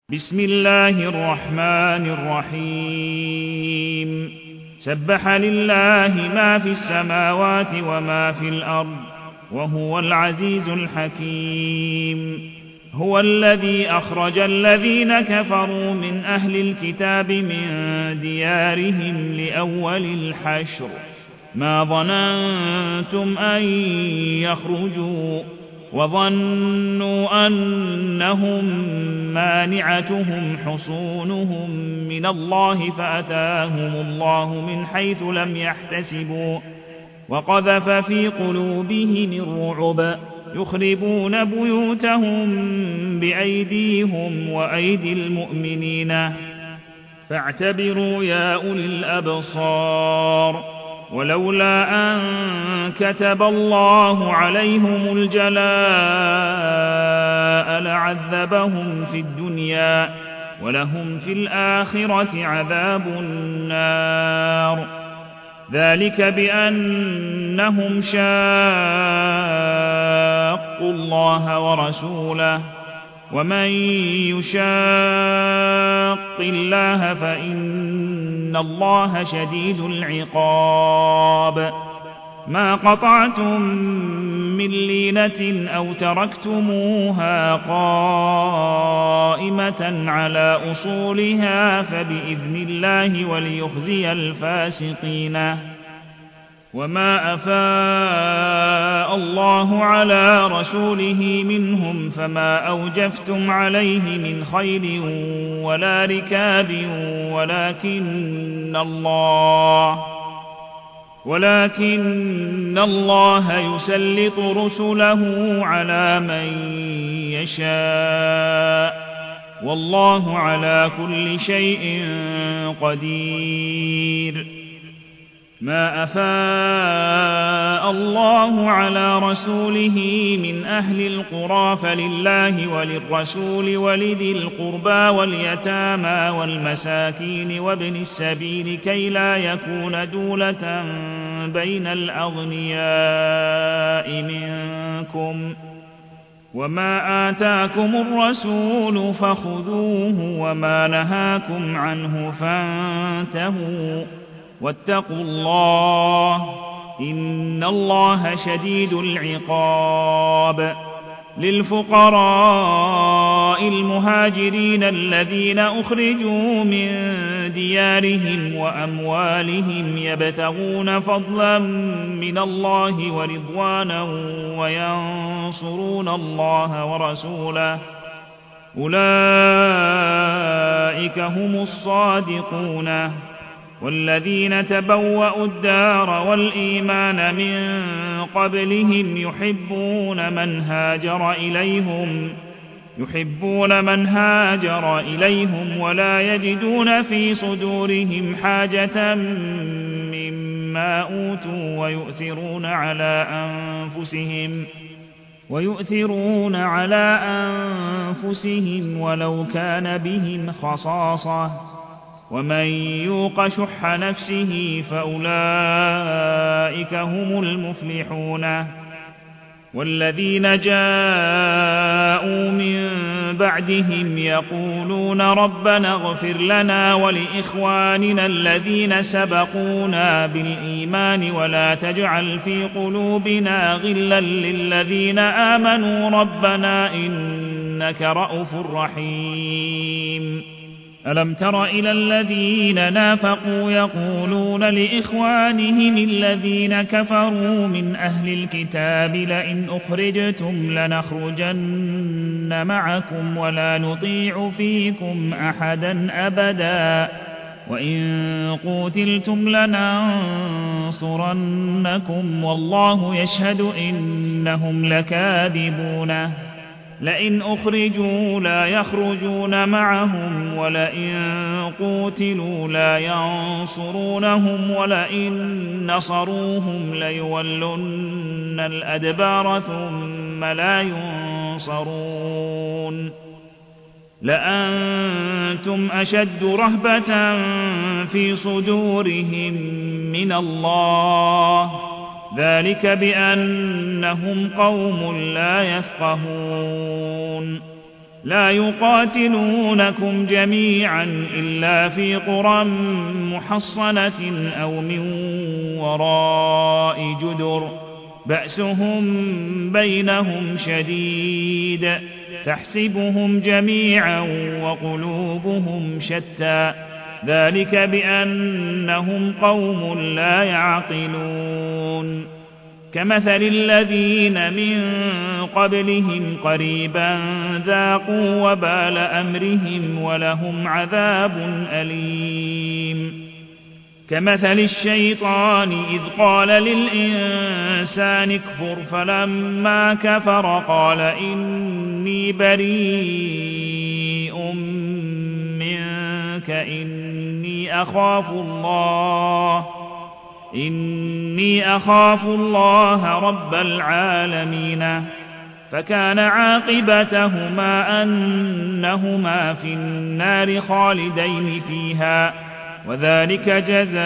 بسم الله الرحمن الرحيم سبح لله ما في السماوات وما في الأرض وهو العزيز الحكيم هو الذي أخرج الذين كفروا من أهل الكتاب من ديارهم لأول الحشر ما ظننتم أن يخرجوا وظنوا أنهم مانعتهم حصونهم من الله فأتاهم الله من حيث لم يحتسبوا وقذف في قلوبهم الرعب يخربون بيوتهم بأيديهم وأيدي المؤمنين فاعتبروا يا أولي الأبصار ولولا أن كتب الله عليهم الجلاء لعذبهم في الدنيا ولهم في الآخرة عذاب النار ذلك بأنهم شاقوا الله ورسوله ومن يشاق الله فإن الله شديد العقاب ما قطعتم من لينة أو تركتموها قائمة على أصولها فبإذن الله وليخزي الفاسقين وما أفاء الله على رسوله منهم فما أوجفتم عليه من خيل ولا ركاب ولكن الله يسلط رسله على من يشاء والله على كل شيء قدير ما أفاء الله على رسوله من أهل القرى فلله وللرسول ولذي القربى واليتامى والمساكين وابن السبيل كي لا يكون دولة بين الأغنياء منكم وما آتاكم الرسول فخذوه وما نهاكم عنه فانتهوا واتقوا الله إن الله شديد العقاب للفقراء المهاجرين الذين أخرجوا من ديارهم وأموالهم يبتغون فضلا من الله ورضوانا وينصرون الله ورسوله أولئك هم الصادقون والذين تبوأوا الدار والإيمان من قبلهم يحبون من هاجر إليهم ولا يجدون في صدورهم حاجة مما أوتوا ويؤثرون على أنفسهم ولو كان بهم خصاصة ومن يوق شح نفسه فأولئك هم المفلحون والذين جاءوا من بعدهم يقولون ربنا اغفر لنا ولإخواننا الذين سبقونا بالإيمان ولا تجعل في قلوبنا غلا للذين آمنوا ربنا إنك رءوف رحيم ألم تر إلى الذين نافقوا يقولون لإخوانهم الذين كفروا من أهل الكتاب لئن أخرجتم لنخرجن معكم ولا نطيع فيكم أحدا أبدا وإن قوتلتم لننصرنكم والله يشهد إنهم لكاذبون لئن أخرجوا لا يخرجون معهم ولئن قوتلوا لا ينصرونهم ولئن نصروهم ليولن الأدبار ثم لا ينصرون لأنتم أشد رهبة في صدورهم من الله ذلك بأنهم قوم لا يفقهون لا يقاتلونكم جميعا إلا في قرى محصنة أو من وراء جدر بأسهم بينهم شديد تحسبهم جميعا وقلوبهم شتى ذلك بأنهم قوم لا يعقلون كمثل الذين من قبلهم قريبا ذاقوا وبال أمرهم ولهم عذاب أليم كمثل الشيطان إذ قال للإنسان اكفر فلما كفر قال إني بريء منك إني أخاف الله رب العالمين فكان عاقبتهما أنهما في النار خالدين فيها وذلك جزاء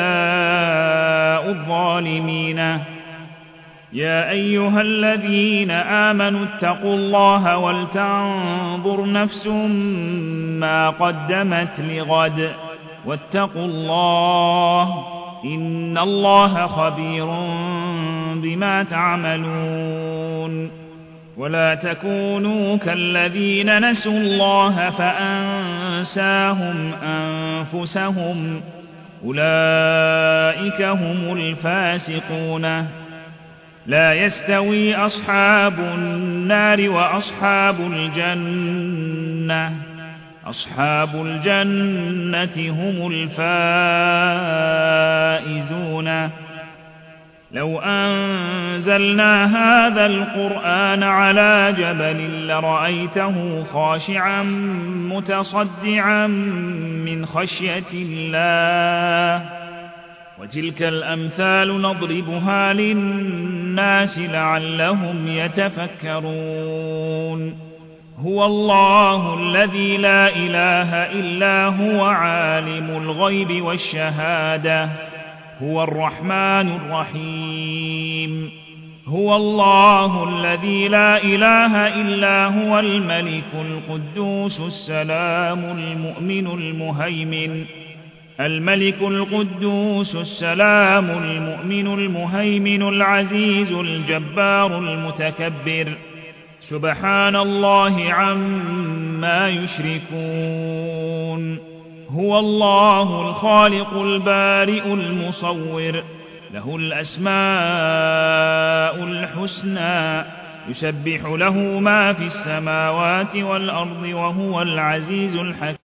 الظالمين يا أيها الذين آمنوا اتقوا الله ولتنظر نفس ما قدمت لغد واتقوا الله إن الله خبير بما تعملون ولا تكونوا كالذين نسوا الله فأنساهم أنفسهم أولئك هم الفاسقون لا يستوي أصحاب النار وأصحاب الجنة أصحاب الجنة هم الفائزون لو أنزلنا هذا القرآن على جبل لرأيته خاشعا متصدعا من خشية الله وتلك الأمثال نضربها للناس لعلهم يتفكرون هو الله الذي لا إله إلا هو عالم الغيب والشهادة هو الرحمن الرحيم هو الله الذي لا إله إلا هو الملك القدوس السلام الملك القدوس السلام المؤمن المهيمن العزيز الجبار المتكبر سبحان الله عما يشركون هو الله الخالق البارئ المصور له الأسماء الحسنى يسبح له ما في السماوات والأرض وهو العزيز الحكيم